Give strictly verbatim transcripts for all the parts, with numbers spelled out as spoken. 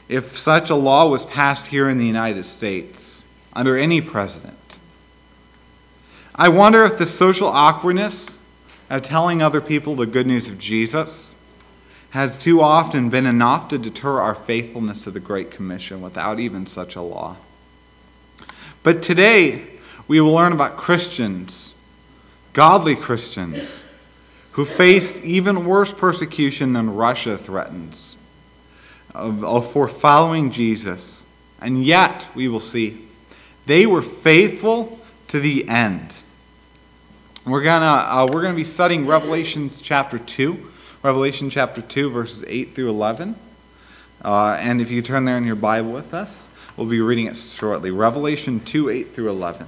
if such a law was passed here in the United States under any president. I wonder if the social awkwardness of telling other people the good news of Jesus has too often been enough to deter our faithfulness to the Great Commission without even such a law. But today, we will learn about Christians, godly Christians, who faced even worse persecution than Russia threatens of, of, for following Jesus. And yet, we will see, they were faithful to the end. We're gonna uh, we're gonna be studying Revelation chapter two, Revelation chapter two, verses eight through eleven. Uh, and if you turn there in your Bible with us, we'll be reading it shortly. Revelation two, eight through eleven.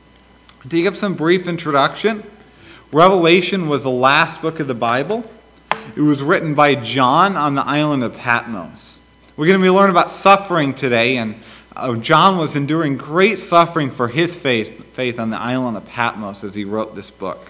To give some brief introduction, Revelation was the last book of the Bible. It was written by John on the island of Patmos. We're going to be learning about suffering today, and uh, John was enduring great suffering for his faith, faith on the island of Patmos as he wrote this book.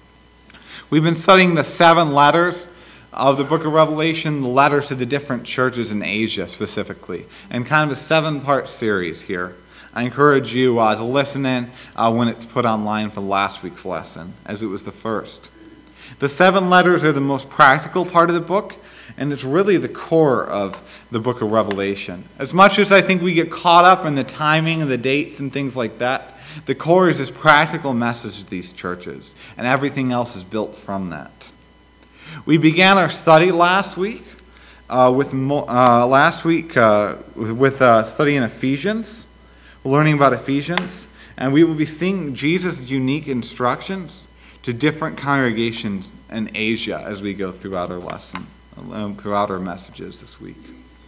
We've been studying the seven letters of the book of Revelation, the letters to the different churches in Asia specifically, and kind of a seven-part series here. I encourage you uh, to listen in uh, when it's put online for last week's lesson, as it was the first. The seven letters are the most practical part of the book, and it's really the core of the book of Revelation. As much as I think we get caught up in the timing and the dates and things like that, the core is this practical message to these churches, and everything else is built from that. We began our study last week uh, with uh, last week uh, with uh, studying Ephesians. We're learning about Ephesians, and we will be seeing Jesus' unique instructions to different congregations in Asia as we go throughout our lesson, um, throughout our messages this week.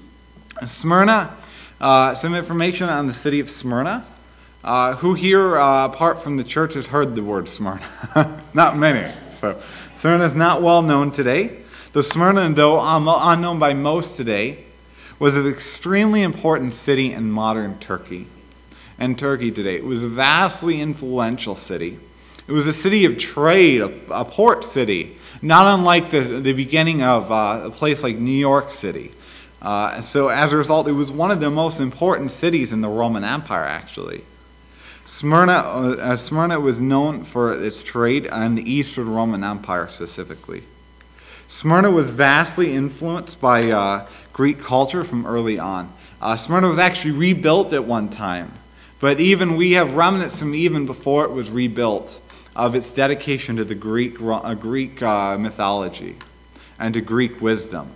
Smyrna, uh, some information on the city of Smyrna. Uh, who here, uh, apart from the church, has heard the word Smyrna? Not many. So Smyrna is not well known today. Though Smyrna, though unknown by most today, was an extremely important city in modern Turkey. And Turkey today. It was a vastly influential city. It was a city of trade, a, a port city, not unlike the, the beginning of uh, a place like New York City. Uh, so as a result, it was one of the most important cities in the Roman Empire, actually. Smyrna, uh, Smyrna was known for its trade in the Eastern Roman Empire specifically. Smyrna was vastly influenced by uh, Greek culture from early on. Uh, Smyrna was actually rebuilt at one time. But even we have remnants from even before it was rebuilt of its dedication to the Greek uh, Greek uh, mythology and to Greek wisdom.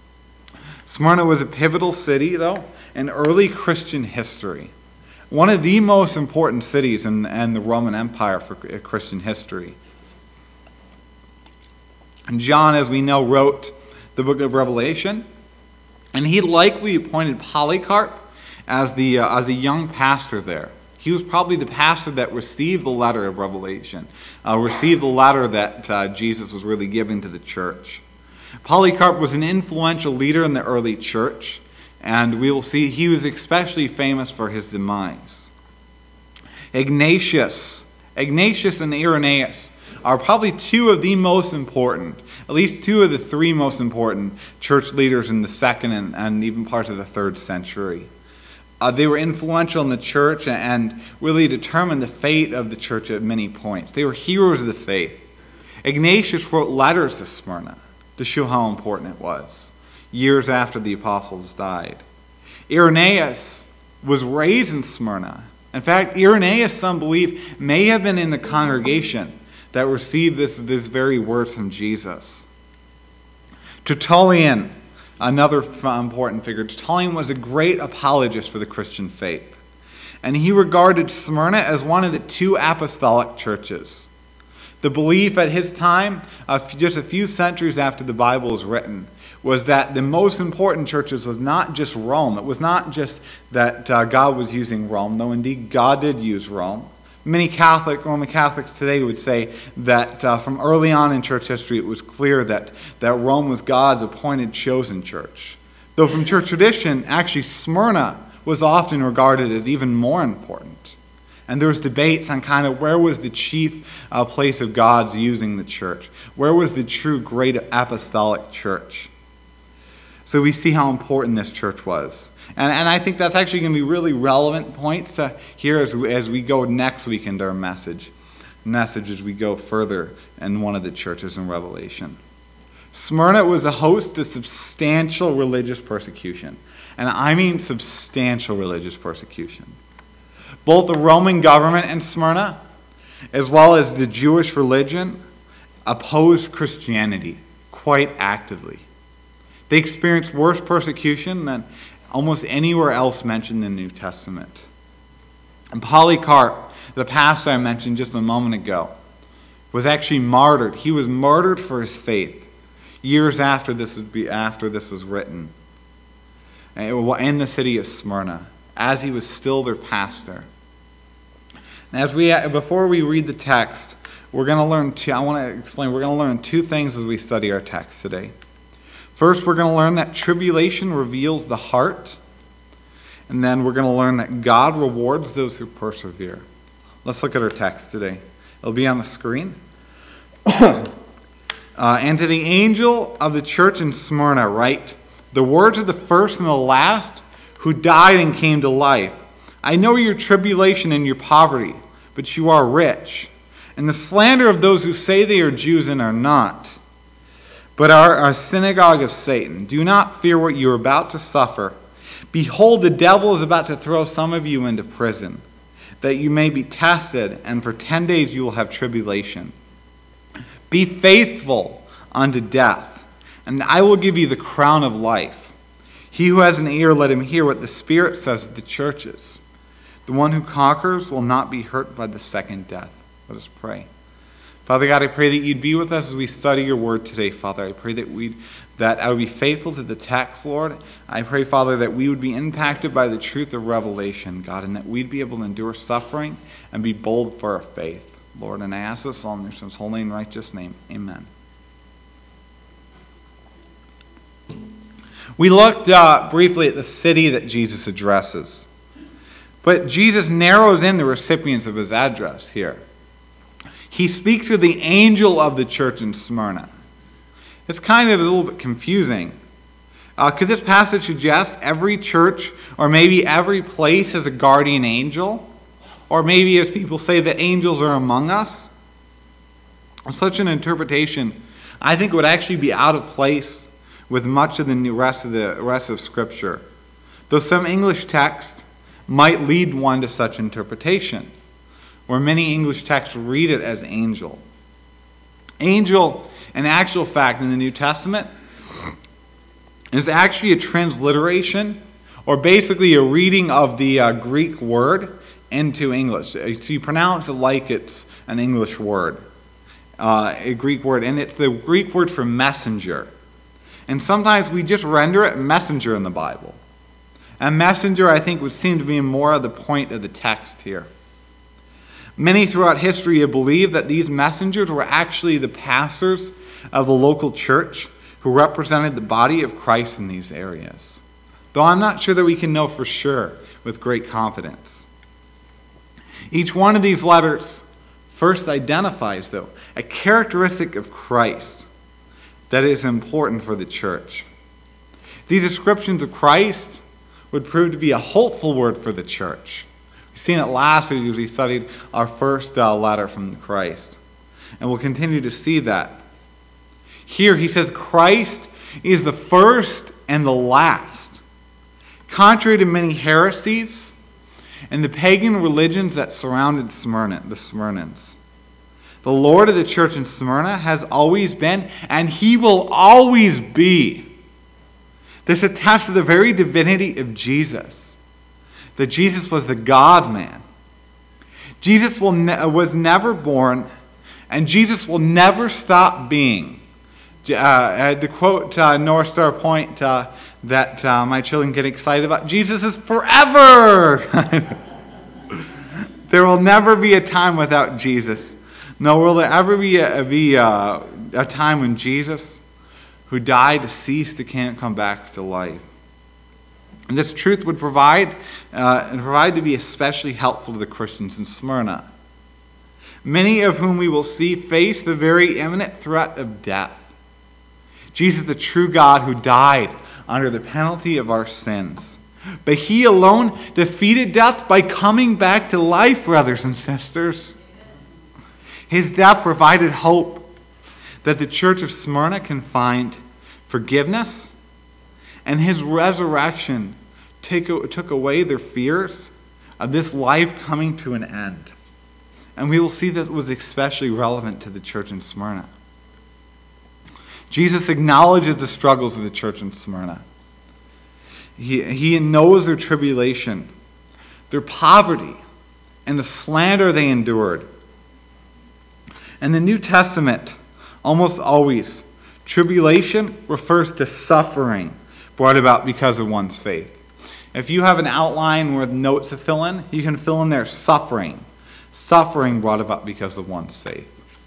Smyrna was a pivotal city, though, in early Christian history. One of the most important cities in, in the Roman Empire for Christian history. And John, as we know, wrote the book of Revelation, and he likely appointed Polycarp as the uh, as a young pastor there. He was probably the pastor that received the letter of Revelation, uh, received the letter that uh, Jesus was really giving to the church. Polycarp was an influential leader in the early church, and we will see he was especially famous for his demise. Ignatius, Ignatius and Irenaeus are probably two of the most important, at least two of the three most important church leaders in the second and, and even parts of the third century. Uh, they were influential in the church and really determined the fate of the church at many points. They were heroes of the faith. Ignatius wrote letters to Smyrna to show how important it was, years after the apostles died. Irenaeus was raised in Smyrna. In fact, Irenaeus, some believe, may have been in the congregation that received this, this very words from Jesus. Tertullian, another important figure. Tertullian was a great apologist for the Christian faith. And he regarded Smyrna as one of the two apostolic churches. The belief at his time, uh, just a few centuries after the Bible was written, was that the most important churches was not just Rome. It was not just that uh, God was using Rome, though indeed God did use Rome. Many Catholic, Roman Catholics today would say that uh, from early on in church history it was clear that, that Rome was God's appointed, chosen church. Though from church tradition, actually Smyrna was often regarded as even more important. And there was debates on kind of where was the chief uh, place of God's using the church. Where was the true great apostolic church? So we see how important this church was. And, and I think that's actually going to be really relevant points to here as we, as we go next week into our message. Message as we go further in one of the churches in Revelation. Smyrna was a host to substantial religious persecution. And I mean substantial religious persecution. Both the Roman government in Smyrna, as well as the Jewish religion, opposed Christianity quite actively. They experienced worse persecution than almost anywhere else mentioned in the New Testament. And Polycarp, the pastor I mentioned just a moment ago, was actually martyred. He was martyred for his faith years after this would be after this was written in the city of Smyrna, as he was still their pastor. And as we before we read the text, we're going to learn two. I want to explain. We're going to learn two things as we study our text today. First, we're going to learn that tribulation reveals the heart. And then we're going to learn that God rewards those who persevere. Let's look at our text today. It'll be on the screen. uh, and to the angel of the church in Smyrna write, the words of the first and the last who died and came to life. I know your tribulation and your poverty, but you are rich. And the slander of those who say they are Jews and are not, but are a synagogue of Satan. Do not fear what you are about to suffer. Behold, the devil is about to throw some of you into prison, that you may be tested, and for ten days you will have tribulation. Be faithful unto death, and I will give you the crown of life. He who has an ear, let him hear what the Spirit says to the churches. The one who conquers will not be hurt by the second death. Let us pray. Father God, I pray that you'd be with us as we study your word today, Father. I pray that we that I would be faithful to the text, Lord. I pray, Father, that we would be impacted by the truth of revelation, God, and that we'd be able to endure suffering and be bold for our faith, Lord. And I ask this all in your Son's holy and righteous name. Amen. We looked uh, briefly at the city that Jesus addresses. But Jesus narrows in the recipients of his address here. He speaks of the angel of the church in Smyrna. It's kind of a little bit confusing. Uh, could this passage suggest every church or maybe every place has a guardian angel? Or maybe, as people say, that angels are among us? Such an interpretation, I think, would actually be out of place with much of the rest of the rest of Scripture. Though some English text might lead one to such interpretation, where many English texts read it as angel. Angel, in actual fact, in the New Testament, is actually a transliteration, or basically a reading of the uh, Greek word into English. So you pronounce it like it's an English word, uh, a Greek word, and it's the Greek word for messenger. And sometimes we just render it messenger in the Bible. And messenger, I think, would seem to be more of the point of the text here. Many throughout history have believed that these messengers were actually the pastors of the local church who represented the body of Christ in these areas. Though I'm not sure that we can know for sure with great confidence. Each one of these letters first identifies, though, a characteristic of Christ that is important for the church. These descriptions of Christ would prove to be a hopeful word for the church. We've seen it last week as we studied our first uh, letter from Christ. And we'll continue to see that. Here he says Christ is the first and the last. Contrary to many heresies and the pagan religions that surrounded Smyrna, the Smyrnans, the Lord of the church in Smyrna has always been, and he will always be. This attests to the very divinity of Jesus. That Jesus was the God-man. Jesus will ne- was never born, and Jesus will never stop being. Uh, to quote uh, North Star Point uh, that uh, my children get excited about, Jesus is forever! There will never be a time without Jesus. Nor will there ever be a, be a, a time when Jesus, who died, ceased to can't come back to life. And this truth would provide uh, and provide to be especially helpful to the Christians in Smyrna, many of whom we will see face the very imminent threat of death. Jesus, the true God who died under the penalty of our sins. But he alone defeated death by coming back to life, brothers and sisters. His death provided hope that the church of Smyrna can find forgiveness, and his resurrection take, took away their fears of this life coming to an end. And we will see that was especially relevant to the church in Smyrna. Jesus acknowledges the struggles of the church in Smyrna. He, he knows their tribulation, their poverty, and the slander they endured. In the New Testament, almost always, tribulation refers to suffering brought about because of one's faith. If you have an outline with notes to fill in, you can fill in there suffering. Suffering brought about because of one's faith.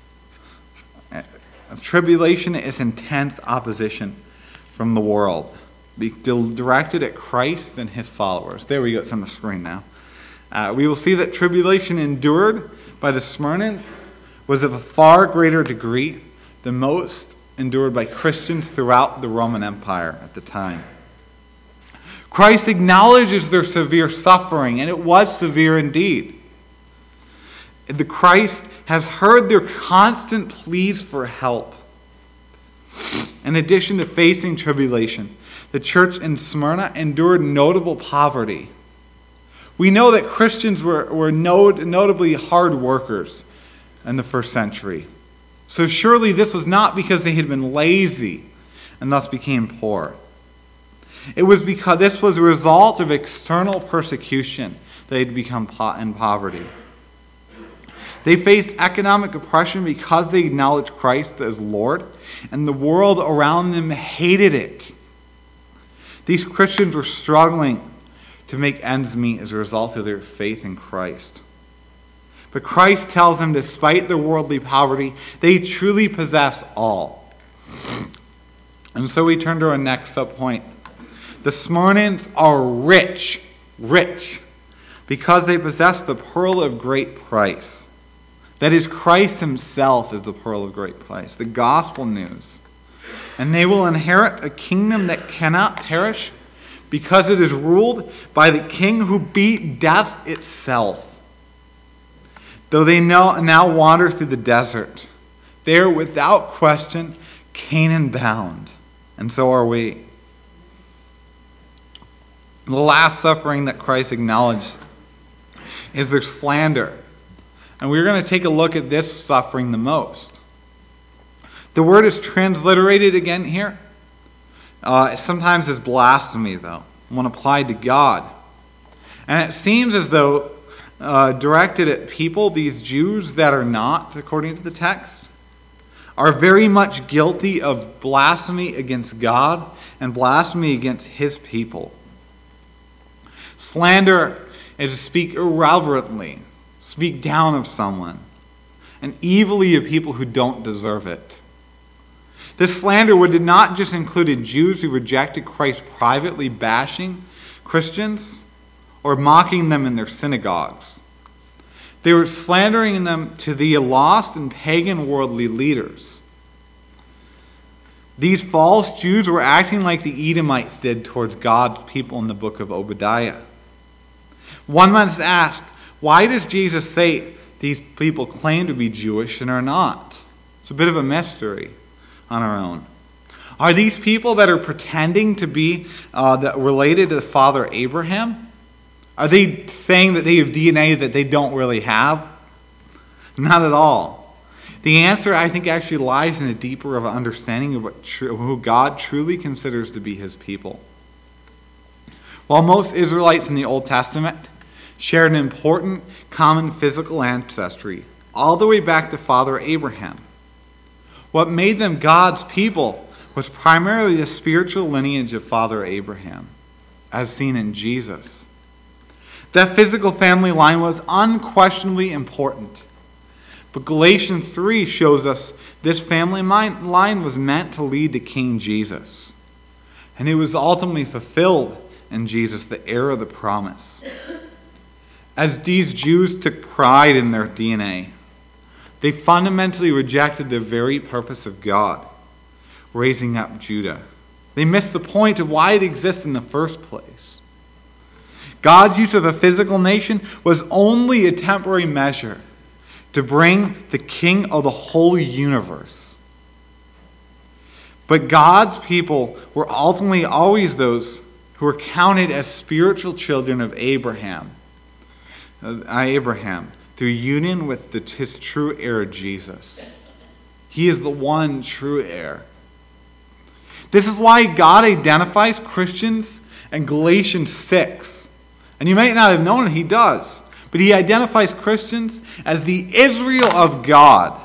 Tribulation is intense opposition from the world, be directed at Christ and his followers. There we go, it's on the screen now. Uh, we will see that tribulation endured by the Smyrnans was of a far greater degree than most endured by Christians throughout the Roman Empire at the time. Christ acknowledges their severe suffering, and it was severe indeed. The Christ has heard their constant pleas for help. In addition to facing tribulation, the church in Smyrna endured notable poverty. We know that Christians were, were not, notably hard workers in the first century. So surely this was not because they had been lazy and thus became poor. It was because this was a result of external persecution they had become in poverty. They faced economic oppression because they acknowledged Christ as Lord, and the world around them hated it. These Christians were struggling to make ends meet as a result of their faith in Christ. But Christ tells them, despite their worldly poverty, they truly possess all. And so we turn to our next subpoint. The Smyrnans are rich, rich, because they possess the pearl of great price. That is, Christ himself is the pearl of great price, the gospel news. And they will inherit a kingdom that cannot perish because it is ruled by the king who beat death itself. Though they now, now wander through the desert, they are without question Canaan bound, and so are we. The last suffering that Christ acknowledged is their slander. And we're going to take a look at this suffering the most. The word is transliterated again here. Uh, sometimes as blasphemy, though, when applied to God. And it seems as though uh, directed at people, these Jews that are not, according to the text, are very much guilty of blasphemy against God and blasphemy against his people. Slander is to speak irreverently, speak down of someone, and evilly of people who don't deserve it. This slander would not just include Jews who rejected Christ privately bashing Christians or mocking them in their synagogues. They were slandering them to the lost and pagan worldly leaders. These false Jews were acting like the Edomites did towards God's people in the book of Obadiah. One must ask, why does Jesus say these people claim to be Jewish and are not? It's a bit of a mystery on our own. Are these people that are pretending to be uh, that related to the father Abraham? Are they saying that they have D N A that they don't really have? Not at all. The answer, I think, actually lies in a deeper of an understanding of what tr- who God truly considers to be his people. While most Israelites in the Old Testament shared an important common physical ancestry, all the way back to Father Abraham, what made them God's people was primarily the spiritual lineage of Father Abraham, as seen in Jesus. That physical family line was unquestionably important. But Galatians three shows us this family line was meant to lead to King Jesus. And it was ultimately fulfilled in Jesus, the heir of the promise. As these Jews took pride in their D N A, they fundamentally rejected the very purpose of God, raising up Judah. They miss the point of why it exists in the first place. God's use of a physical nation was only a temporary measure to bring the King of the whole universe. But God's people were ultimately always those who were counted as spiritual children of Abraham. Uh, Abraham, through union with the, his true heir, Jesus. He is the one true heir. This is why God identifies Christians in Galatians six. And you might not have known it, he does. But he identifies Christians as the Israel of God.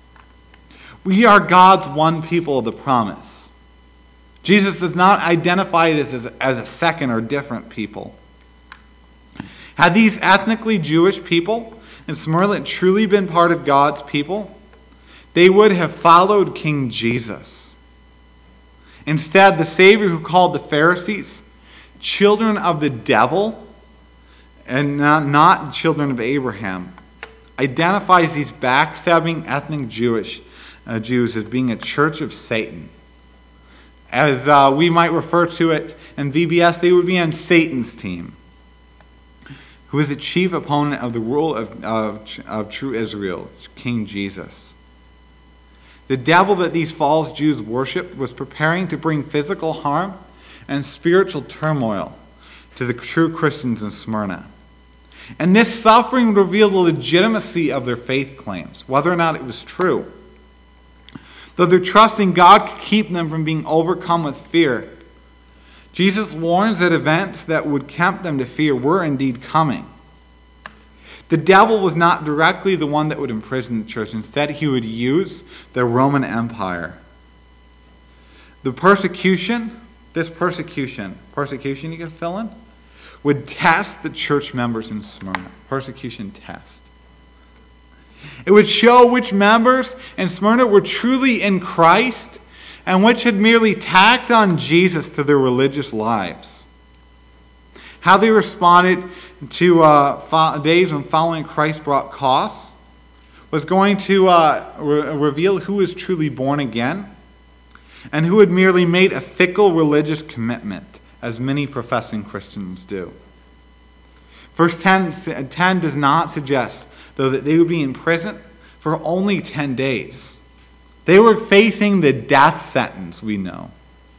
We are God's one people of the promise. Jesus does not identify it as, as a second or different people. Had these ethnically Jewish people in Smyrna truly been part of God's people, they would have followed King Jesus. Instead, the Savior who called the Pharisees children of the devil and not, not children of Abraham identifies these backstabbing ethnic Jewish uh, Jews as being a church of Satan. As uh, we might refer to it in V B S, they would be on Satan's team, who is the chief opponent of the rule of, of, of true Israel, King Jesus. The devil that these false Jews worshipped was preparing to bring physical harm and spiritual turmoil to the true Christians in Smyrna. And this suffering revealed the legitimacy of their faith claims, whether or not it was true. Though their trust in God could keep them from being overcome with fear, Jesus warns that events that would tempt them to fear were indeed coming. The devil was not directly the one that would imprison the church. Instead, he would use the Roman Empire. The persecution, this persecution, persecution you can fill in, would test the church members in Smyrna. Persecution test. It would show which members in Smyrna were truly in Christ and which had merely tacked on Jesus to their religious lives. How they responded to uh, fo- days when following Christ brought costs was going to uh, re- reveal who is truly born again and who had merely made a fickle religious commitment, as many professing Christians do. Verse ten, ten does not suggest, though, that they would be in prison for only ten days. They were facing the death sentence, we know.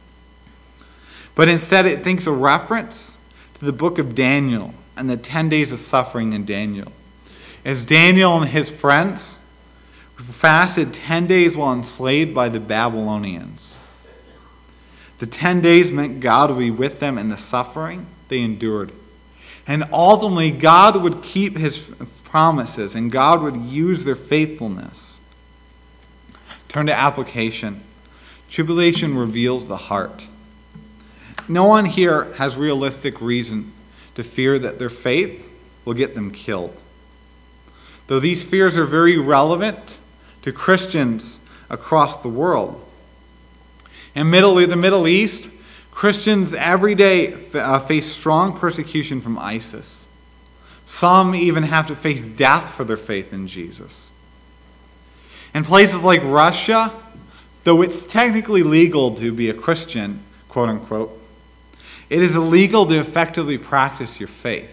But instead it thinks a reference to the book of Daniel and the ten days of suffering in Daniel. As Daniel and his friends fasted ten days while enslaved by the Babylonians. The ten days meant God would be with them in the suffering they endured. And ultimately, God would keep his promises and God would use their faithfulness. Turn to application. Tribulation reveals the heart. No one here has realistic reason to fear that their faith will get them killed. Though these fears are very relevant to Christians across the world. In Middle, the Middle East, Christians every day uh, face strong persecution from ISIS. Some even have to face death for their faith in Jesus. In places like Russia, though it's technically legal to be a Christian, quote unquote, it is illegal to effectively practice your faith.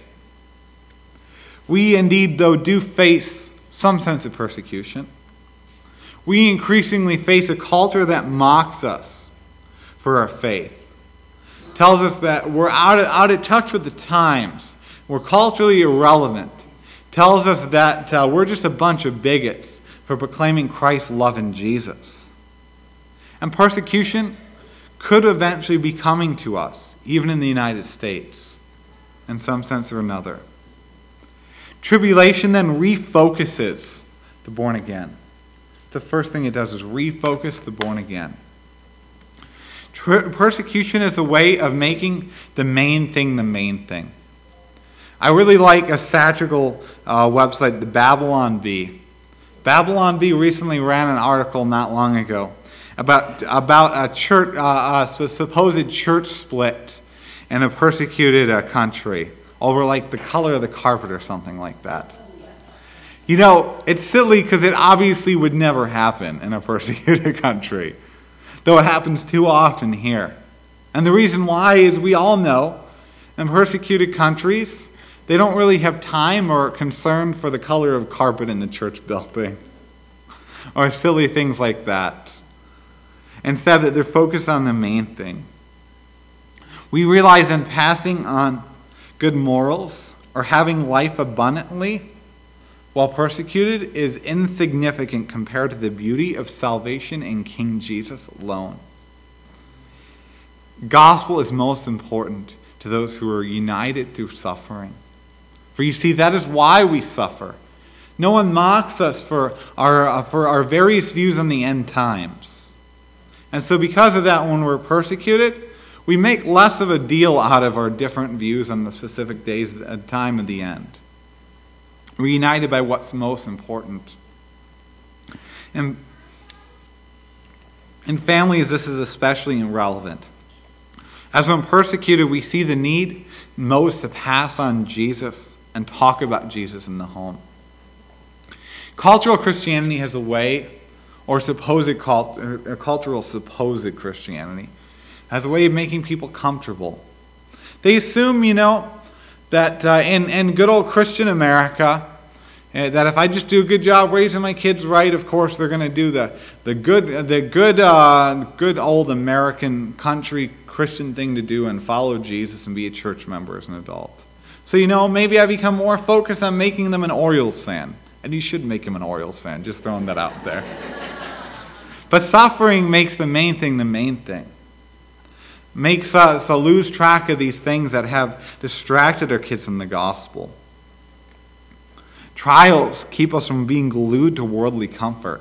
We indeed, though, do face some sense of persecution. We increasingly face a culture that mocks us for our faith. Tells us that we're out of, out of touch with the times. We're culturally irrelevant. Tells us that uh, we're just a bunch of bigots for proclaiming Christ's love in Jesus. And persecution could eventually be coming to us, even in the United States, in some sense or another. Tribulation then refocuses the born again. The first thing it does is refocus the born again. Tri- persecution is a way of making the main thing the main thing. I really like a satirical uh, website, the Babylon Bee. Babylon Bee recently ran an article not long ago about about a church, uh, a supposed church split in a persecuted uh, country over like the color of the carpet or something like that. You know, it's silly because it obviously would never happen in a persecuted country, though it happens too often here. And the reason why is we all know in persecuted countries, they don't really have time or concern for the color of carpet in the church building or silly things like that. Instead, that they're focused on the main thing. We realize in passing on good morals or having life abundantly while persecuted is insignificant compared to the beauty of salvation in King Jesus alone. Gospel is most important to those who are united through suffering. For you see, that is why we suffer. No one mocks us for our, uh, for our various views on the end times. And so because of that, when we're persecuted, we make less of a deal out of our different views on the specific days at time of the end. We're united by what's most important. And in families, this is especially relevant. As when persecuted, we see the need most to pass on Jesus and talk about Jesus in the home. Cultural Christianity has a way, or supposed cult, or cultural supposed Christianity, has a way of making people comfortable. They assume, you know, that uh, in, in good old Christian America, uh, that if I just do a good job raising my kids right, of course they're going to do the the good the good uh, good old American country Christian thing to do and follow Jesus and be a church member as an adult. So, you know, maybe I become more focused on making them an Orioles fan. And you should make him an Orioles fan, just throwing that out there. But suffering makes the main thing the main thing. Makes us uh, lose track of these things that have distracted our kids from the gospel. Trials keep us from being glued to worldly comfort.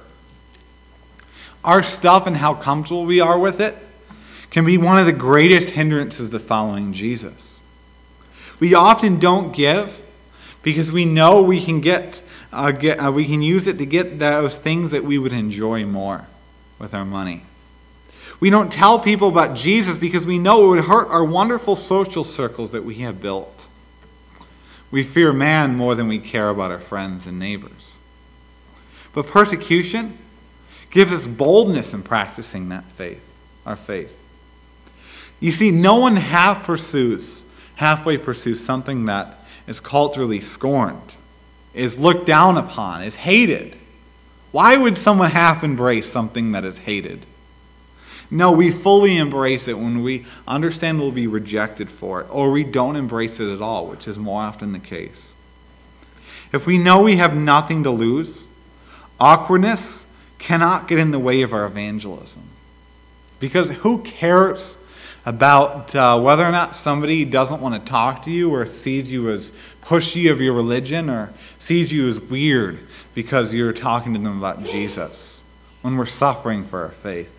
Our stuff and how comfortable we are with it can be one of the greatest hindrances to following Jesus. We often don't give because we know we can get, uh, get uh, we can use it to get those things that we would enjoy more with our money. We don't tell people about Jesus because we know it would hurt our wonderful social circles that we have built. We fear man more than we care about our friends and neighbors. But persecution gives us boldness in practicing that faith, our faith. You see, no one half pursues, halfway pursues something that is culturally scorned, is looked down upon, is hated. Why would someone half embrace something that is hated? No, we fully embrace it when we understand we'll be rejected for it, or we don't embrace it at all, which is more often the case. If we know we have nothing to lose, awkwardness cannot get in the way of our evangelism. Because who cares about uh, whether or not somebody doesn't want to talk to you or sees you as pushy of your religion or sees you as weird because you're talking to them about Jesus when we're suffering for our faith.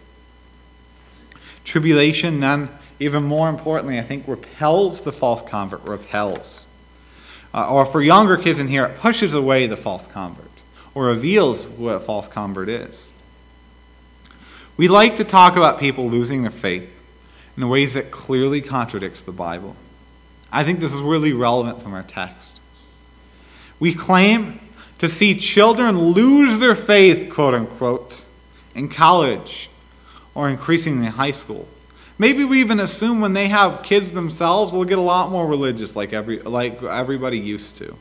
Tribulation then, even more importantly, I think repels the false convert, repels. Uh, or for younger kids in here, it pushes away the false convert or reveals what a false convert is. We like to talk about people losing their faith in ways that clearly contradicts the Bible. I think this is really relevant from our text. We claim to see children lose their faith, quote unquote, in college or increasingly in high school. Maybe we even assume when they have kids themselves, they'll get a lot more religious like every like everybody used to.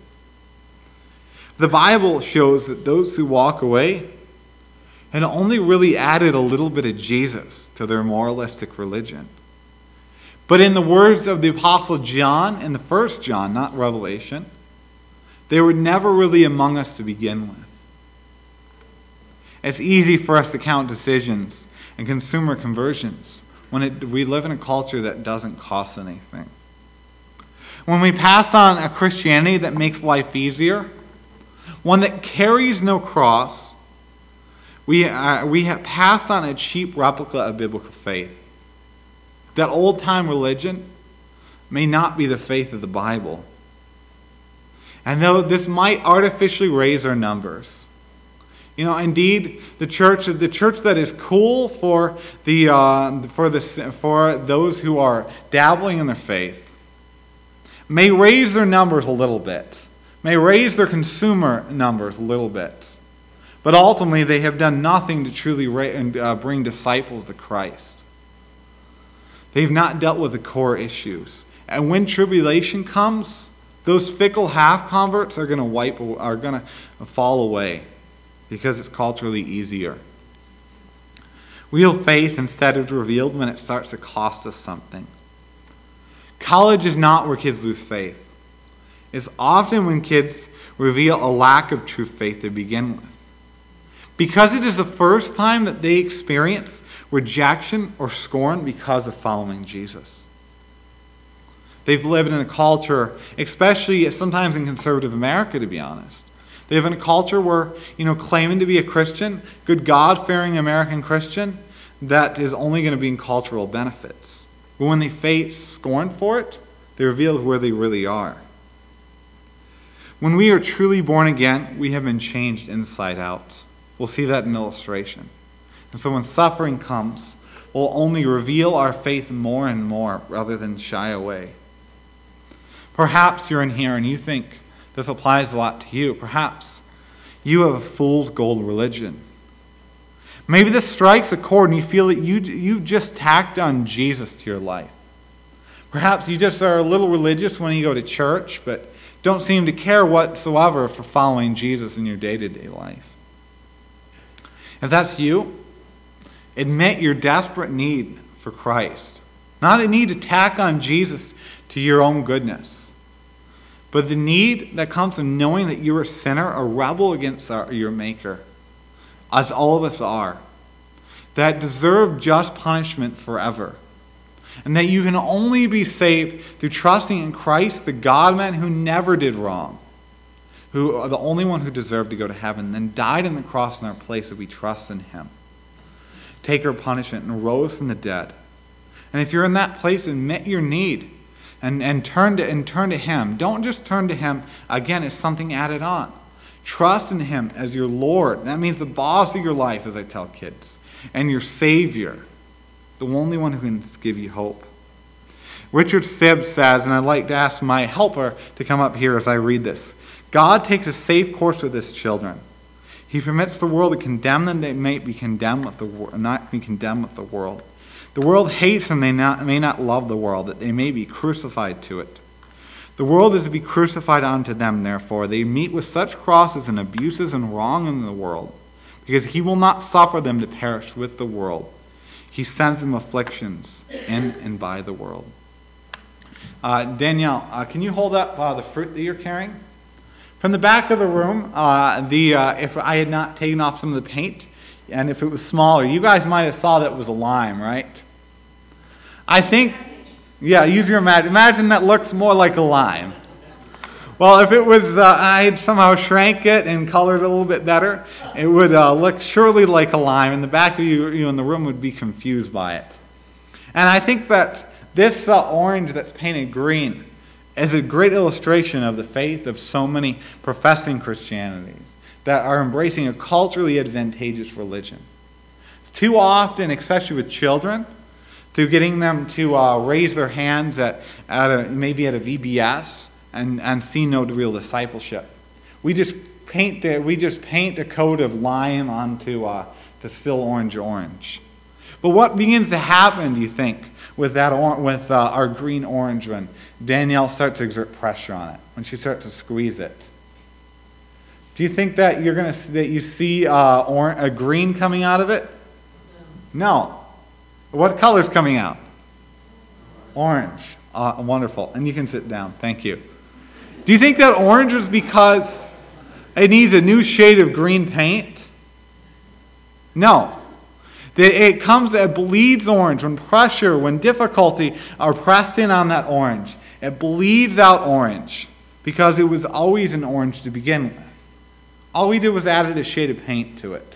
The Bible shows that those who walk away had only really added a little bit of Jesus to their moralistic religion. But in the words of the Apostle John, in the first John, not Revelation, they were never really among us to begin with. It's easy for us to count decisions and consumer conversions when it, we live in a culture that doesn't cost anything. When we pass on a Christianity that makes life easier, one that carries no cross, we, uh, we have passed on a cheap replica of biblical faith. That old-time religion may not be the faith of the Bible. And though this might artificially raise our numbers, you know, indeed, the church, the church that is cool for the uh, for the for those who are dabbling in their faith, may raise their numbers a little bit, may raise their consumer numbers a little bit, but ultimately they have done nothing to truly ra- uh, bring disciples to Christ. They've not dealt with the core issues. And when tribulation comes, those fickle half-converts are going to wipe, are going to fall away because it's culturally easier. Real faith instead is revealed when it starts to cost us something. College is not where kids lose faith. It's often when kids reveal a lack of true faith to begin with. Because it is the first time that they experience rejection or scorn because of following Jesus. They've lived in a culture, especially sometimes in conservative America, to be honest. They live in a culture where, you know, claiming to be a Christian, good God-fearing American Christian, that is only going to bring cultural benefits. But when they face scorn for it, they reveal where they really are. When we are truly born again, we have been changed inside out. We'll see that in illustration. And so when suffering comes, we'll only reveal our faith more and more rather than shy away. Perhaps you're in here and you think this applies a lot to you. Perhaps you have a fool's gold religion. Maybe this strikes a chord and you feel that you, you've just tacked on Jesus to your life. Perhaps you just are a little religious when you go to church, but don't seem to care whatsoever for following Jesus in your day-to-day life. If that's you, admit your desperate need for Christ. Not a need to tack on Jesus to your own goodness, but the need that comes from knowing that you're a sinner, a rebel against our, your Maker, as all of us are, that deserve just punishment forever, and that you can only be saved through trusting in Christ, the God-man who never did wrong, who are the only one who deserved to go to heaven, then died on the cross in our place if we trust in him, take our punishment, and rose from the dead. And if you're in that place, admit your need and, and, turn to, and turn to him. Don't just turn to him, again, as something added on. Trust in him as your Lord. That means the boss of your life, as I tell kids, and your Savior, the only one who can give you hope. Richard Sibbs says, and I'd like to ask my helper to come up here as I read this, God takes a safe course with his children. He permits the world to condemn them, they may be condemned with the not be condemned with the world. The world hates them, they not, may not love the world, that they may be crucified to it. The world is to be crucified unto them, therefore. They meet with such crosses and abuses and wrong in the world, because he will not suffer them to perish with the world. He sends them afflictions in and by the world. Uh, Danielle, uh, can you hold up uh, the fruit that you're carrying? From the back of the room, uh, the uh, if I had not taken off some of the paint, and if it was smaller, you guys might have saw that it was a lime, right? I think, yeah, use your imagine. Imagine that looks more like a lime. Well, if it was, uh, I had somehow shrank it and colored it a little bit better, it would uh, look surely like a lime, and the back of you, you in the room would be confused by it. And I think that this uh, orange that's painted green is a great illustration of the faith of so many professing Christianity that are embracing a culturally advantageous religion. Too often, especially with children, through getting them to uh, raise their hands at, at a, maybe at a V B S and, and see no real discipleship. We just paint the, we just paint a coat of lime onto uh, the still orange orange. But what begins to happen, do you think, with that or, with uh, our green orange when Danielle starts to exert pressure on it, when she starts to squeeze it? Do you think that you're gonna that you see uh, or, a green coming out of it? No. What color's coming out? Orange. Uh, wonderful. And you can sit down. Thank you. Do you think that orange is because it needs a new shade of green paint? No. It comes, it bleeds orange. When pressure, when difficulty are pressed in on that orange, it bleeds out orange because it was always an orange to begin with. All we did was added a shade of paint to it.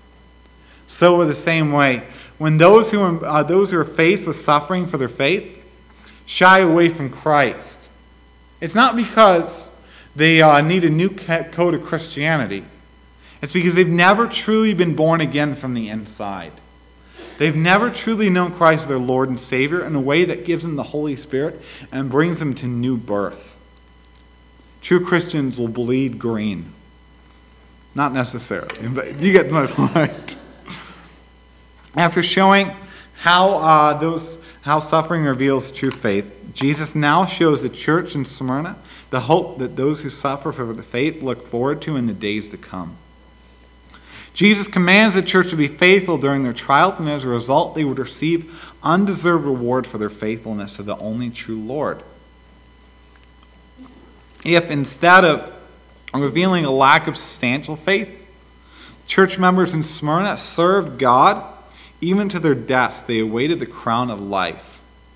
So in the same way, when those who are, uh, those who are faced with suffering for their faith shy away from Christ, it's not because they uh, need a new code of Christianity. It's because they've never truly been born again from the inside. They've never truly known Christ as their Lord and Savior in a way that gives them the Holy Spirit and brings them to new birth. True Christians will bleed green. Not necessarily, but you get my point. After showing how uh, those how suffering reveals true faith, Jesus now shows the church in Smyrna the hope that those who suffer for the faith look forward to in the days to come. Jesus commands the church to be faithful during their trials, and as a result, they would receive undeserved reward for their faithfulness to the only true Lord. If instead of revealing a lack of substantial faith, church members in Smyrna served God, even to their deaths, they awaited the crown of life.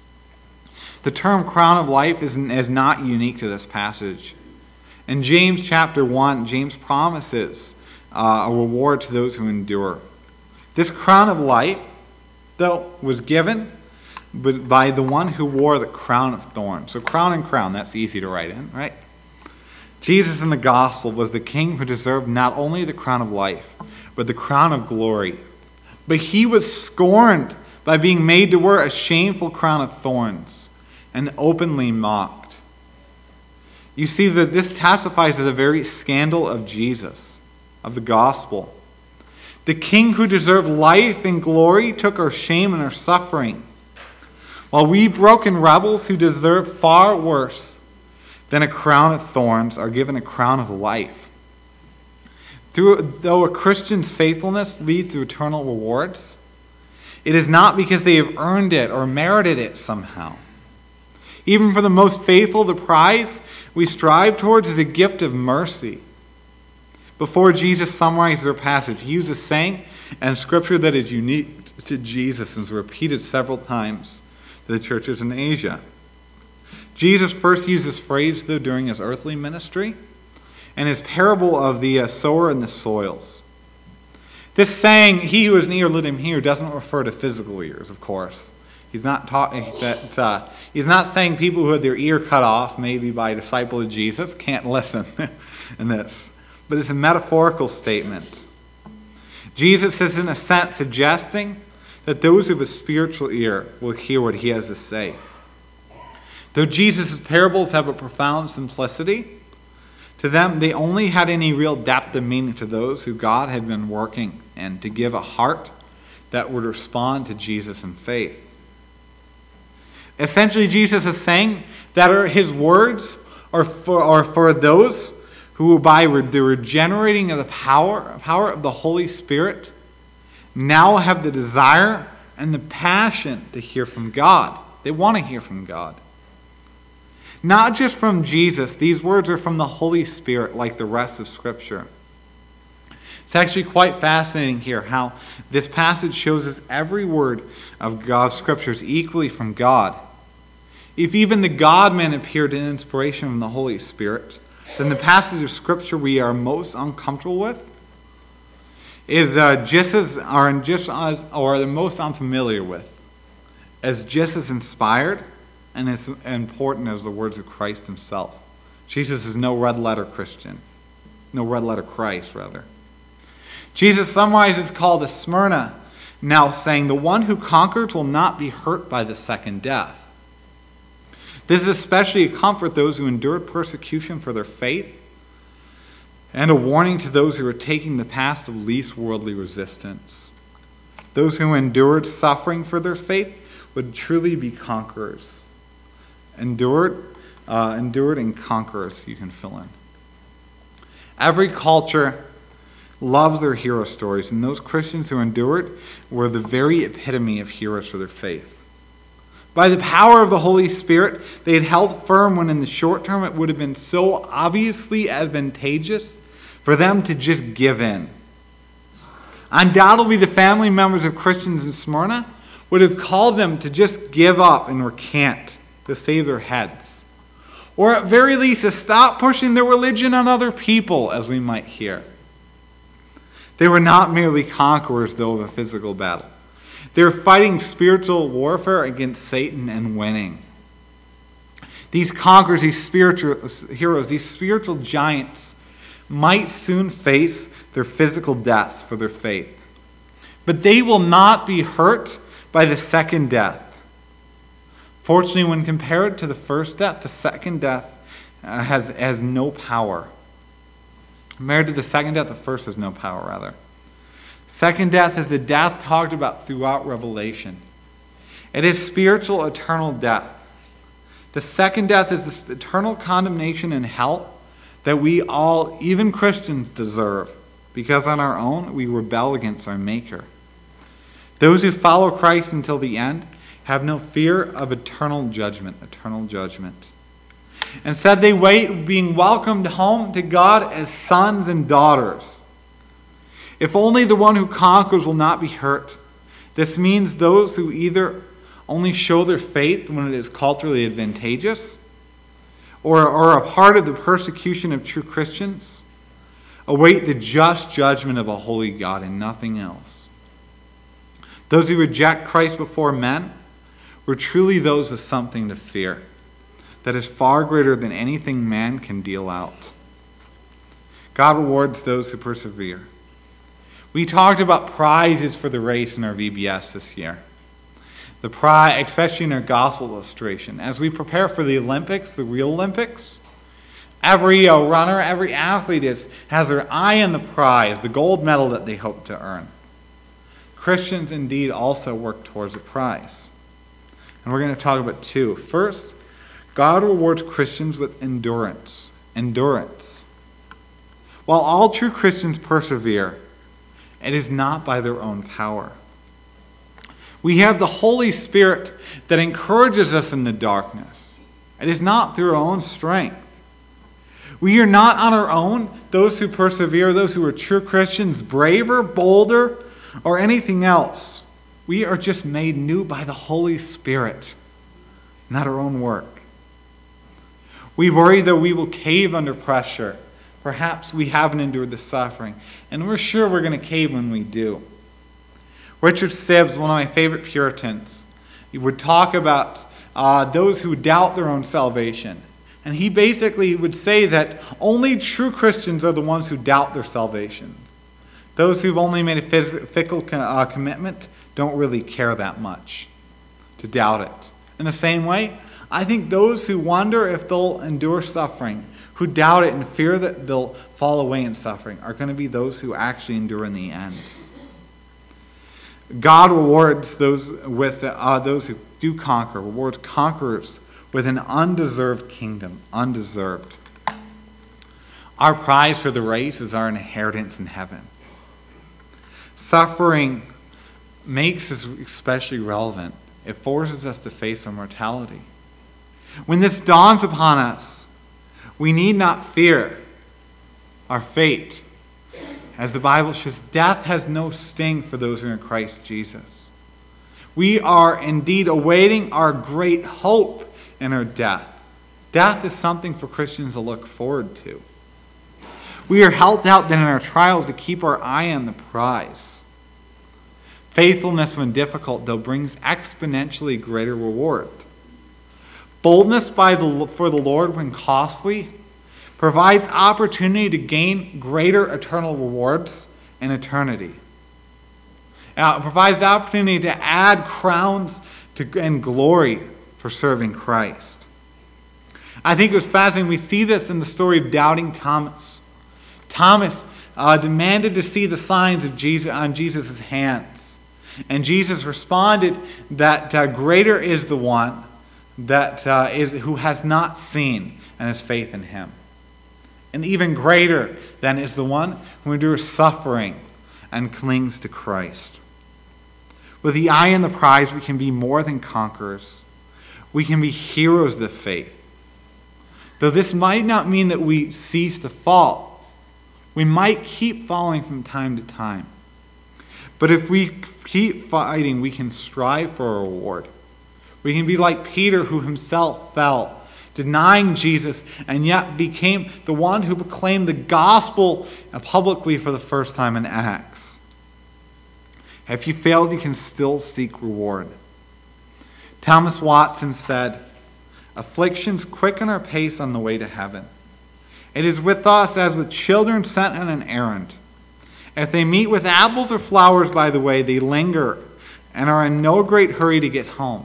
The term crown of life is, is not unique to this passage. In James chapter one, James promises uh, a reward to those who endure. This crown of life, though, was given but by the one who wore the crown of thorns. So crown and crown, that's easy to write in, right? Jesus in the gospel was the king who deserved not only the crown of life, but the crown of glory. But he was scorned by being made to wear a shameful crown of thorns and openly mocked. You see that this testifies to the very scandal of Jesus, of the gospel. The king who deserved life and glory took our shame and our suffering, while we broken rebels who deserve far worse than a crown of thorns are given a crown of life. Through, though a Christian's faithfulness leads to eternal rewards, it is not because they have earned it or merited it somehow. Even for the most faithful, the prize we strive towards is a gift of mercy. Before Jesus summarizes our passage, he uses a saying and scripture that is unique to Jesus and is repeated several times to the churches in Asia. Jesus first used this phrase, though, during his earthly ministry and his parable of the uh, sower and the soils. This saying, he who has an ear, let him hear, doesn't refer to physical ears, of course. He's not talking that uh, he's not saying people who had their ear cut off, maybe by a disciple of Jesus, can't listen in this. But it's a metaphorical statement. Jesus is, in a sense, suggesting that those who have a spiritual ear will hear what he has to say. Though Jesus' parables have a profound simplicity, to them they only had any real depth of meaning to those who God had been working in to give a heart that would respond to Jesus in faith. Essentially, Jesus is saying that his words are for, are for those who, by the regenerating of the power, power of the Holy Spirit, now have the desire and the passion to hear from God. They want to hear from God. Not just from Jesus. These words are from the Holy Spirit, like the rest of Scripture. It's actually quite fascinating here how this passage shows us every word of God's Scripture is equally from God. If even the God-man appeared in inspiration from the Holy Spirit, then the passage of Scripture we are most uncomfortable with is uh, just as, are just as, or the most unfamiliar with, as just as inspired and as important as the words of Christ himself. Jesus is no red-letter Christian, no red-letter Christ, rather. Jesus summarizes call to Smyrna, now saying, the one who conquers will not be hurt by the second death. This is especially a comfort to those who endured persecution for their faith, and a warning to those who are taking the path of least worldly resistance. Those who endured suffering for their faith would truly be conquerors. Endured, uh, endured and conquerors, you can fill in. Every culture loves their hero stories, and those Christians who endured were the very epitome of heroes for their faith. By the power of the Holy Spirit, they had held firm when in the short term it would have been so obviously advantageous for them to just give in. Undoubtedly, the family members of Christians in Smyrna would have called them to just give up and recant to save their heads. Or at very least to stop pushing their religion on other people, as we might hear. They were not merely conquerors, though, of a physical battle. They were fighting spiritual warfare against Satan and winning. These conquerors, these spiritual heroes, these spiritual giants might soon face their physical deaths for their faith. But they will not be hurt by the second death. Fortunately, when compared to the first death, the second death uh, has, has no power. Compared to the second death, the first has no power, rather. Second death is the death talked about throughout Revelation. It is spiritual, eternal death. The second death is this eternal condemnation in hell that we all, even Christians, deserve, because on our own we rebel against our Maker. Those who follow Christ until the end have no fear of eternal judgment, eternal judgment. Instead, they wait being welcomed home to God as sons and daughters. If only the one who conquers will not be hurt. This means those who either only show their faith when it is culturally advantageous, or are a part of the persecution of true Christians, await the just judgment of a holy God and nothing else. Those who reject Christ before men were truly those with something to fear that is far greater than anything man can deal out. God rewards those who persevere. We talked about prizes for the race in our V B S this year. The prize, especially in our gospel illustration, as we prepare for the Olympics, the real Olympics, every uh, runner, every athlete is, has their eye on the prize, the gold medal that they hope to earn. Christians indeed also work towards a prize. And we're going to talk about two. First, God rewards Christians with endurance. Endurance. While all true Christians persevere, it is not by their own power. We have the Holy Spirit that encourages us in the darkness. It is not through our own strength. We are not on our own, those who persevere, those who are true Christians, braver, bolder, or anything else. We are just made new by the Holy Spirit, not our own work. We worry that we will cave under pressure. Perhaps we haven't endured the suffering, and we're sure we're going to cave when we do. Richard Sibbes, one of my favorite Puritans, he would talk about uh, those who doubt their own salvation. And he basically would say that only true Christians are the ones who doubt their salvation. Those who've only made a fickle uh, commitment don't really care that much to doubt it. In the same way, I think those who wonder if they'll endure suffering, who doubt it and fear that they'll fall away in suffering, are going to be those who actually endure in the end. God rewards those with uh, those who do conquer, rewards conquerors with an undeserved kingdom, undeserved. Our prize for the race is our inheritance in heaven. Suffering makes us especially relevant. It forces us to face our mortality. When this dawns upon us, we need not fear our fate. As the Bible says, death has no sting for those who are in Christ Jesus. We are indeed awaiting our great hope in our death. Death is something for Christians to look forward to. We are helped out then in our trials to keep our eye on the prize. Faithfulness when difficult, though, brings exponentially greater reward. Boldness by the, for the Lord when costly provides opportunity to gain greater eternal rewards in eternity. Uh, it provides the opportunity to add crowns to, and glory for serving Christ. I think it was fascinating. We see this in the story of doubting Thomas. Thomas uh, demanded to see the signs of Jesus on Jesus' hands. And Jesus responded that uh, greater is the one that uh, is, who has not seen and has faith in him. And even greater than is the one who endures suffering and clings to Christ. With the eye on the prize, we can be more than conquerors. We can be heroes of the faith. Though this might not mean that we cease to fall. We might keep falling from time to time. But if we keep fighting, we can strive for a reward. We can be like Peter, who himself fell, denying Jesus, and yet became the one who proclaimed the gospel publicly for the first time in Acts. If you failed, you can still seek reward. Thomas Watson said, "Afflictions quicken our pace on the way to heaven. It is with us as with children sent on an errand. If they meet with apples or flowers by the way, they linger and are in no great hurry to get home.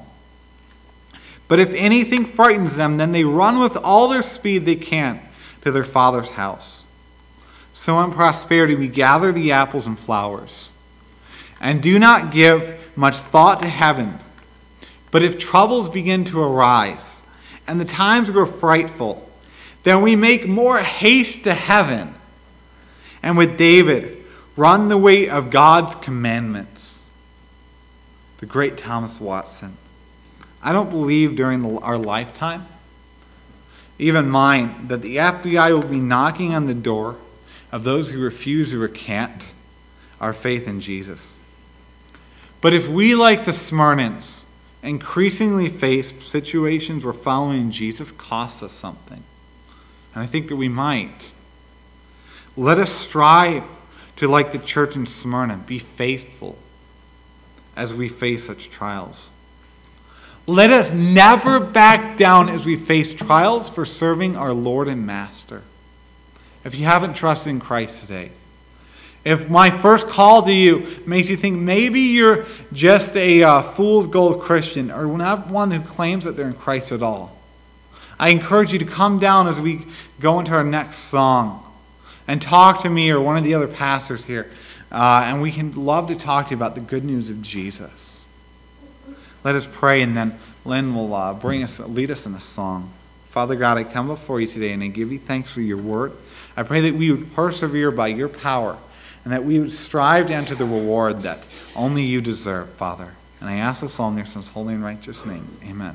But if anything frightens them, then they run with all their speed they can to their Father's house. So in prosperity we gather the apples and flowers, and do not give much thought to heaven, But if troubles begin to arise and the times grow frightful, then we make more haste to heaven, and with David, run the way of God's commandments. The great Thomas Watson. I don't believe during the, our lifetime, even mine, that the F B I will be knocking on the door of those who refuse to recant our faith in Jesus. But if we, like the Smyrnans, increasingly face situations where following Jesus costs us something, and I think that we might, let us strive to, like the church in Smyrna, be faithful as we face such trials. Let us never back down as we face trials for serving our Lord and Master. If you haven't trusted in Christ today, if my first call to you makes you think maybe you're just a uh, fool's gold Christian or not one who claims that they're in Christ at all, I encourage you to come down as we go into our next song and talk to me or one of the other pastors here. Uh, and we can love to talk to you about the good news of Jesus. Let us pray, and then Lynn will uh, bring us, lead us in a song. Father God, I come before you today and I give you thanks for your word. I pray that we would persevere by your power and that we would strive to enter the reward that only you deserve, Father. And I ask this all in your Son's holy and righteous name. Amen.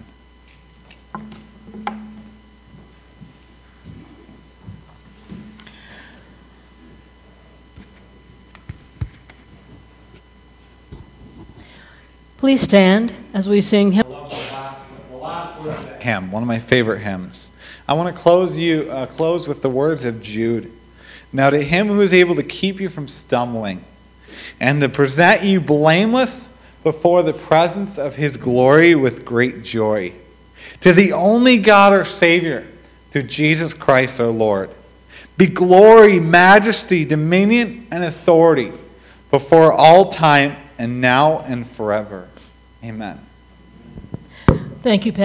Please stand as we sing hymn. Hymn, one of my favorite hymns. I want to close you uh, close with the words of Jude. Now to him who is able to keep you from stumbling and to present you blameless before the presence of his glory with great joy. To the only God our Savior, through Jesus Christ our Lord, be glory, majesty, dominion, and authority before all time and now and forever. Amen. Thank you, Pastor.